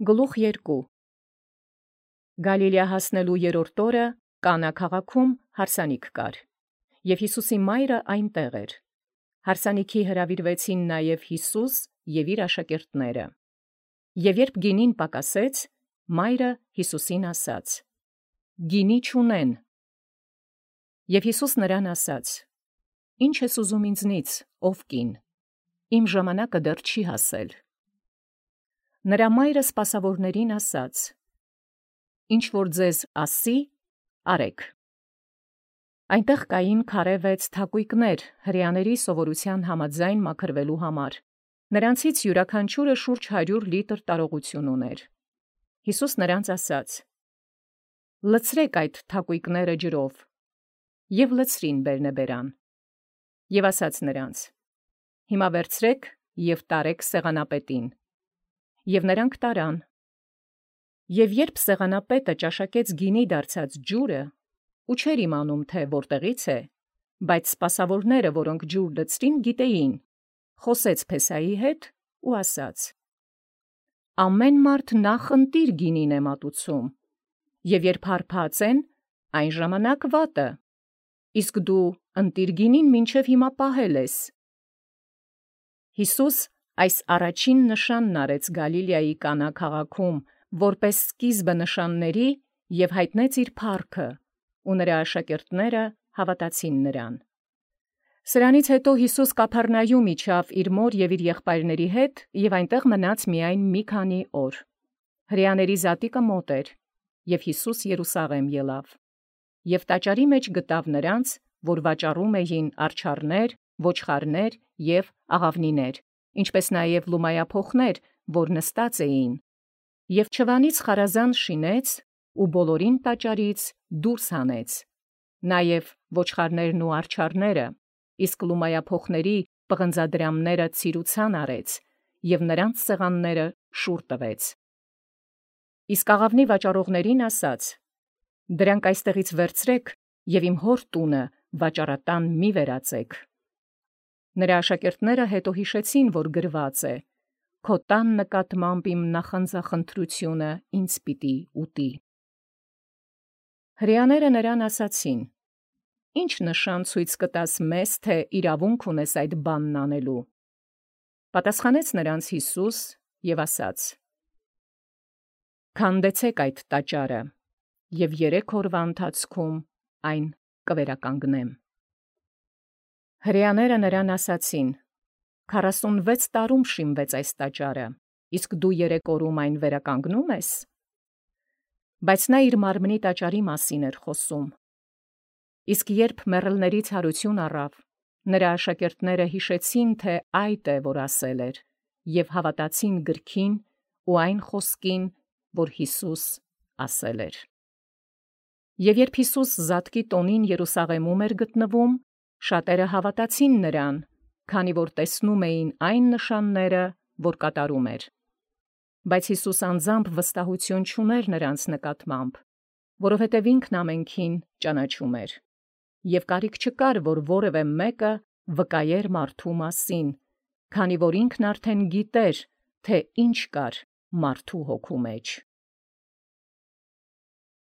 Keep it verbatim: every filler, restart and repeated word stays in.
Գլուխ երկու Գալիլեա հասնելու երրորդ օրը Կանա քաղաքում հարսանիք կար, և Յիսուսի մայրը այնտեղ էր։ Հարսանիքի հրավիրվեցին նաև Յիսուս և իր աշակերտները։ Եւ երբ գինին պակասեց, մայրը Յիսուսին ասաց. «Գինի չունեն»։ Եւ Յիսուս նրան ասաց. «Ի՞նչ ես ուզում ինձնից, ով կին, իմ ժամանակը դեռ չի հասել»։ Նրա մայրը սպասավորներին ասաց. «Ինչ որ ձեզ ասի, արեք»։ Այնտեղ կային քարե վեց թակույկներ հրեաների սովորութեան համաձայն մաքրվելու համար. նրանցից յուրաքանչյուրը շուրջ հարյուր լիտր տարողություն ուներ։ Յիսուս նրանց ասաց. «Լցրեք այդ թակույկները ջրով», և լցրին բերնեբերան։ Եւ ասաց նրանց. «Հիմա վերցրեք և տարեք սեղանապետին»։ Եւ նրանք տարան։ Եւ երբ սեղանապետը ճաշակեց գինի դարձած ջուրը, ու չէր իմանում թէ որտեղից է, բայց սպասավորները, որոնք ջուր լցրին, գիտեին, խոսեց փեսայի հետ ու ասաց. «Ամեն մարդ նախ ընտիր գինին է մատուցում, և երբ հարբած են, այն ժամանակ վատը, իսկ դու ընտիր գինին մինչև հիմա պահել ես»։ Յիսուս այս առաջին նշանն արեց Գալիլեայի Կանա քաղաքում, որպէս սկիզբը նշանների, և յայտնեց իր փառքը, ու նրա աշակերտները հաւատացին նրան։ Սրանից յետո Յիսուս Կափառնայում իջավ իր մոր և իր եղբայրների հետ, և այնտեղ մնաց միայն մի քանի օր։ Հրեաների զատիկը մոտ էր, և Յիսուս Երուսաղէմ ելավ, և տաճարի մեջ գտավ նրանց, որ վաճառում էին արջառներ, ոչխարներ և աղաւնիներ, ինչպէս նաև լումայափոխներ, որ նստած էին, և չվանից խարազան շինեց ու բոլորին տաճարից դուրս հանեց, նաև ոչխարներն ու արջառները, իսկ լումայափոխների պղնձադրամները ցիրուցան արեց, և նրանց սեղանները շուռ տվեց։ Իսկ աղաւնի վաճառողներին ասաց. «Դրանք այստեղից վերցրեք և իմ հոր տունը վաճառատան մի վերածեք»։ Նրա աշակերտները հետո յիշեցին, որ գրված է. «Քո տան նկատմամբ իմ նախանձախնդրութիւնը ինձ պիտի ուտի»։ Հրեաները նրան ասացին. «Ի՞նչ նշան ցույց կտաս մեզ, թէ իրաւունք ունես այդ բանն անելու»։ Պատասխանեց նրանց Յիսուս և ասաց. «Քանդեցէք այդ տաճարը, և երեք օրվա ընթացքում այն կվերականգնեմ»։ Հրեաները նրան ասացին. «Քառասունվեց տարում շինվեց այս տաճարը, իսկ դու երեք օրում այն վերականգնո՞ւմ ես»։ Բայց նա իր մարմնի տաճարի մասին էր խոսում։ Իսկ երբ մեռելներից յարություն առավ, նրա աշակերտները յիշեցին, թէ այդ է, որ ասել էր, և հաւատացին գրքին ու այն խոսքին, որ Յիսուս ասել էր։ Եւ երբ Յիսուս զատկի տօնին Երուսաղեմում էր գտնվում, շատերը հաւատացին նրան, քանի որ տեսնում էին այն նշանները, որ կատարում էր։ Բայց Յիսուս անձամբ վստահութիւն չուներ նրանց նկատմամբ, որովհետև ինքն ամենքին ճանաչում էր, և կարիք չկար, որ որևէ մեկը վկայեր մարդու մասին, քանի որ ինքն արդեն գիտէր, թէ ինչ կար մարդու հոգու մեջ։